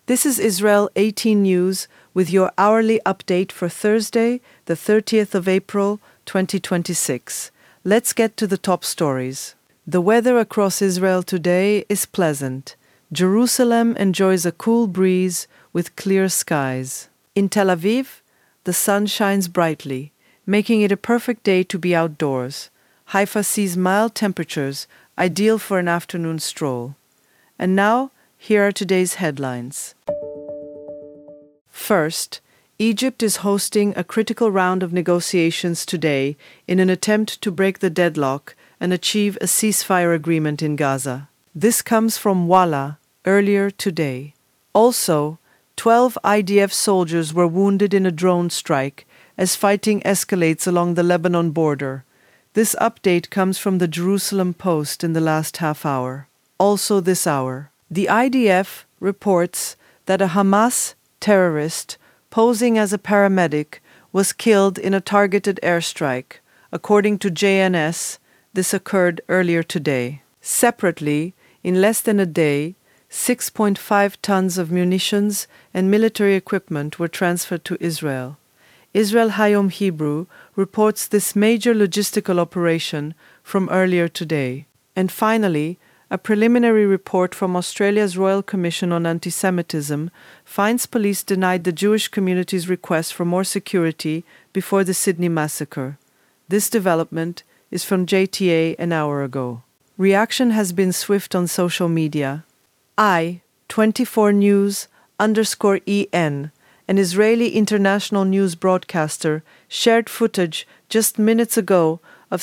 This is Israel 18 News with your hourly update for Thursday, the 30th of April, 2026. Let's get to the top stories. The weather across Israel today is pleasant. Jerusalem enjoys a cool breeze with clear skies. In Tel Aviv, the sun shines brightly, making it a perfect day to be outdoors. Haifa sees mild temperatures, ideal for an afternoon stroll. And now, here are today's headlines. First, Egypt is hosting a critical round of negotiations today in an attempt to break the deadlock and achieve a ceasefire agreement in Gaza. This comes from Walla earlier today. Also, 12 IDF soldiers were wounded in a drone strike as fighting escalates along the Lebanon border. This update comes from the Jerusalem Post in the last half hour. Also this hour, the IDF reports that a Hamas terrorist posing as a paramedic was killed in a targeted airstrike. According to JNS, this occurred earlier today. Separately, in less than a day, 6.5 tons of munitions and military equipment were transferred to Israel. Israel Hayom Hebrew reports this major logistical operation from earlier today. And finally, a preliminary report from Australia's Royal Commission on Anti-Semitism finds police denied the Jewish community's request for more security before the Sydney massacre. This development is from JTA an hour ago. Reaction has been swift on social media. I24News_EN, an Israeli international news broadcaster, shared footage just minutes ago of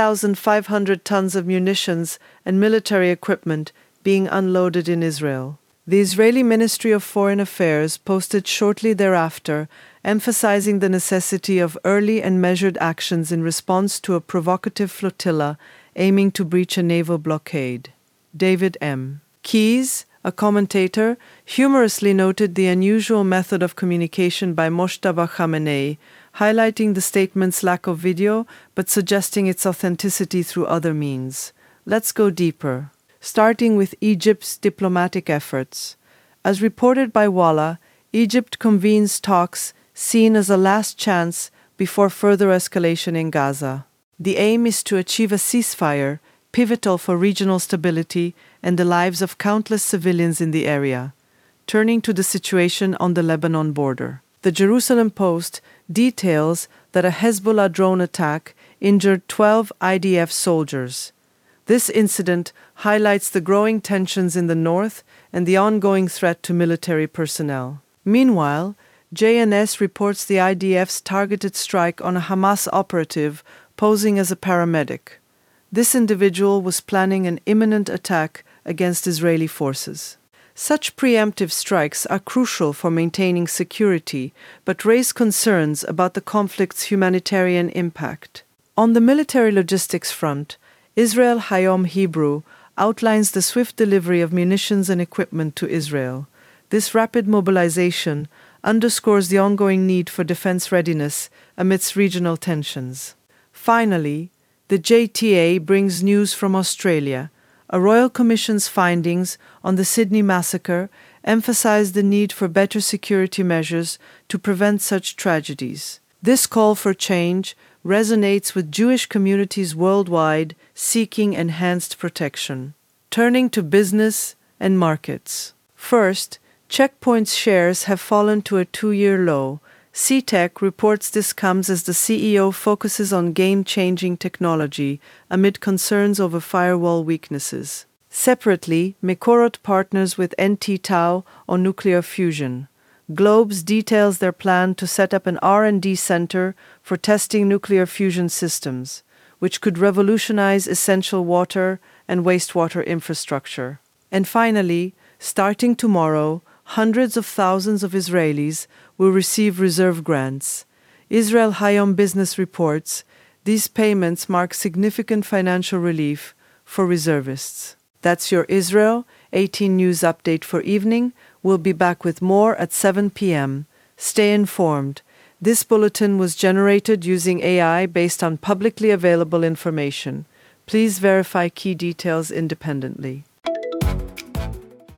6,500 tons of munitions and military equipment being unloaded in Israel. The Israeli Ministry of Foreign Affairs posted shortly thereafter, emphasizing the necessity of early and measured actions in response to a provocative flotilla aiming to breach a naval blockade. David M. Keyes, a commentator, humorously noted the unusual method of communication by Mojtaba Khamenei, highlighting the statement's lack of video but suggesting its authenticity through other means. Let's go deeper, starting with Egypt's diplomatic efforts. As reported by Walla, Egypt convenes talks seen as a last chance before further escalation in Gaza. The aim is to achieve a ceasefire, pivotal for regional stability and the lives of countless civilians in the area. Turning to the situation on the Lebanon border. The Jerusalem Post details that a Hezbollah drone attack injured 12 IDF soldiers. This incident highlights the growing tensions in the north and the ongoing threat to military personnel. Meanwhile, JNS reports the IDF's targeted strike on a Hamas operative posing as a paramedic. This individual was planning an imminent attack against Israeli forces. Such preemptive strikes are crucial for maintaining security, but raise concerns about the conflict's humanitarian impact. On the military logistics front, Israel Hayom Hebrew outlines the swift delivery of munitions and equipment to Israel. This rapid mobilization underscores the ongoing need for defense readiness amidst regional tensions. Finally, the JTA brings news from Australia. A Royal Commission's findings on the Sydney massacre emphasized the need for better security measures to prevent such tragedies. This call for change resonates with Jewish communities worldwide seeking enhanced protection. Turning to business and markets. First, Checkpoint's shares have fallen to a 2-year low. CTech reports this comes as the CEO focuses on game-changing technology amid concerns over firewall weaknesses. Separately, Mekorot partners with NT Tau on nuclear fusion. Globes details their plan to set up an R&D center for testing nuclear fusion systems, which could revolutionize essential water and wastewater infrastructure. And finally, starting tomorrow, hundreds of thousands of Israelis will receive reserve grants. Israel Hayom Business reports these payments mark significant financial relief for reservists. That's your Israel 18 News update for evening. We'll be back with more at 7 p.m. Stay informed. This bulletin was generated using AI based on publicly available information. Please verify key details independently.